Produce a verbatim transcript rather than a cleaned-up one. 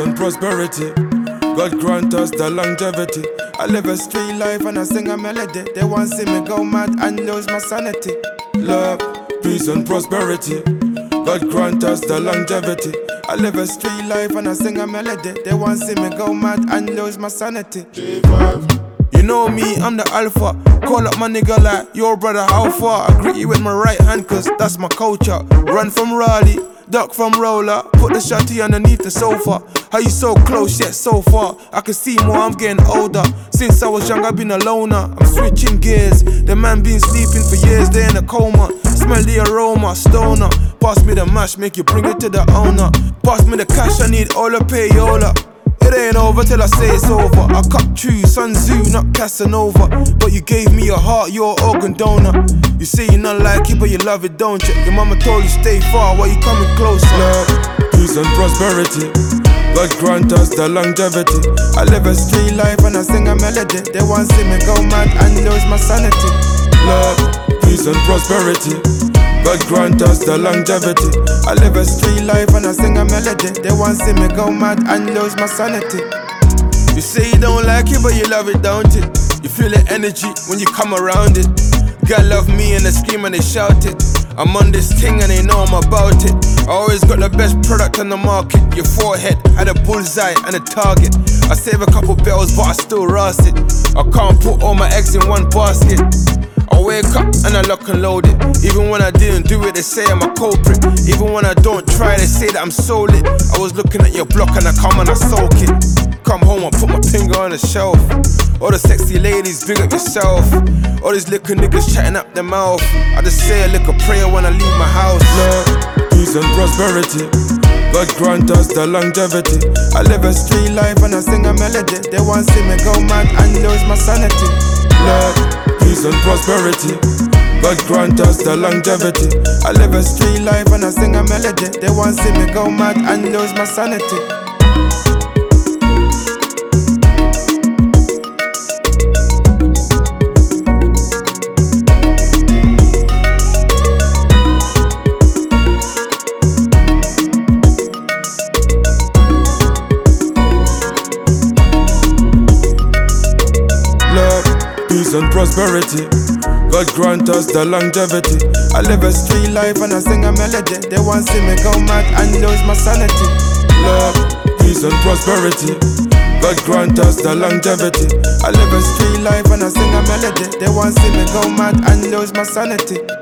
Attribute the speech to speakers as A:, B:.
A: and prosperity. God grant us the longevity. I live a street life and I sing a melody. They want to see me go mad and lose my sanity. Love, peace and prosperity. God grant us the longevity. I live a street life and I sing a melody. They want to see me go mad and lose my sanity. G five. You know me, I'm the alpha. Call up my nigga like, yo brother, how far? I greet you with my right hand cause that's my culture. Run from Raleigh, duck from Roller. Put the shotty underneath the sofa. How you so close yet so far? I can see more, I'm getting older. Since I was young, I've been a loner. I'm switching gears. The man been sleeping for years, they in a coma. Smell the aroma, stoner. Pass me the mash, make you bring it to the owner. Pass me the cash, I need all the payola. It ain't over till I say it's over. I cut true, Sun Tzu, not Casanova. But you gave me your heart, you're an organ donor. You say you not like it, but you love it, don't you? Your mama told you stay far, why you coming closer? Love, peace and prosperity. God grant us the longevity. I live a street life and I sing a melody. They want to see me go mad and lose my sanity. Love, peace and prosperity. God grant us the longevity. I live a street life and I sing a melody. They want to see me go mad and lose my sanity. You say you don't like it, but you love it, don't it? You feel the energy when you come around it. God love me and they scream and they shout it. I'm on this thing and they know I'm about it. I always got the best product on the market. Your forehead had a bullseye and a target. I save a couple bells but I still rust it. I can't put all my eggs in one basket. I wake up and I lock and load it. Even when I didn't do it, they say I'm a culprit. Even when I don't try, they say that I'm so lit. I was looking at your block and I come and I soak it. Come home and put my finger on the shelf. All the sexy ladies, big up yourself. All these little niggas chatting up their mouth. I just say a little prayer when I leave my house. Love, peace and prosperity. God grant us the longevity. I live a street life and I sing a melody. They want to see me go mad and lose my sanity. Love, peace and prosperity. God grant us the longevity. I live a street life and I sing a melody. They want to see me go mad and lose my sanity. Peace and prosperity. God grant us the longevity. I live a street life and I sing a melody. They want to see me go mad and lose my sanity. Love, peace and prosperity. God grant us the longevity. I live a street life and I sing a melody. They want to see me go mad and lose my sanity.